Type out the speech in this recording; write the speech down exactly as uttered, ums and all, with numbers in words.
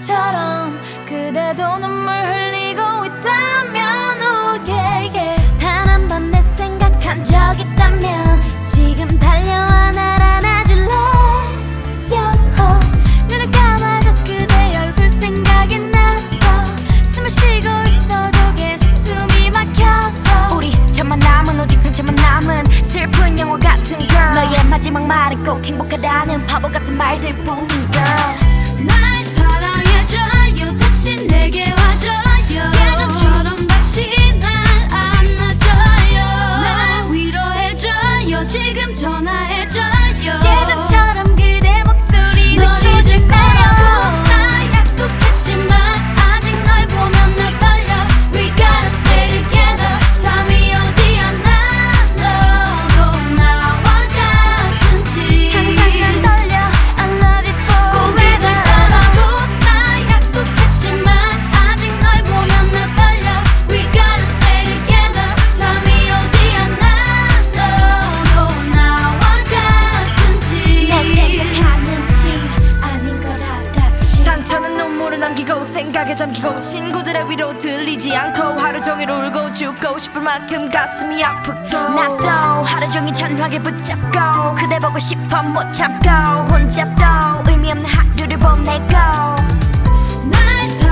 시작처럼 그대도 눈물 흘리고 있다면 oh yeah, yeah. 단 한 번 내 생각한 적 있다면 지금 달려와 날 안아줄래 yo. 눈을 감아도 그대 얼굴 생각이 나서 숨을 쉬고 있어도 계속 숨이 막혀서 우리 저만 남은 오직 상처만 남은 슬픈 영화 같은 girl 너의 마지막 말은 꼭 행복하다는 바보 같은 말들 뿐인 girl 날 사랑해줘요 다시 내게 와줘요 예전처럼 다시 날 안아줘요 날 위로해줘요 지금 전화해줘요 예전처럼 그대 목소리 널 잊을 거라고 나 약속했지만 아직 널 보면 날 떨려 We gotta stay together 잠이 오지 않아 너도 나와 같은지 항상 난 떨려 I love you forever 거라고 나 약속했지만 아직 널 보면 날 떨려 We gotta stay together 잠이 오지 않아 너도 나와 같은지 날 생각하는지 아닌 걸 알았지 상처는 눈물을 남기고 생각에 잠기고 친구들의 위로 들리지 않고 하루 종일 울고 죽고 싶을 만큼 가슴이 아프고 나도 하루 종일 전화기 붙잡고 그대 보고 싶어 못 참고 혼자 또 의미 없는 하루를 보내고 날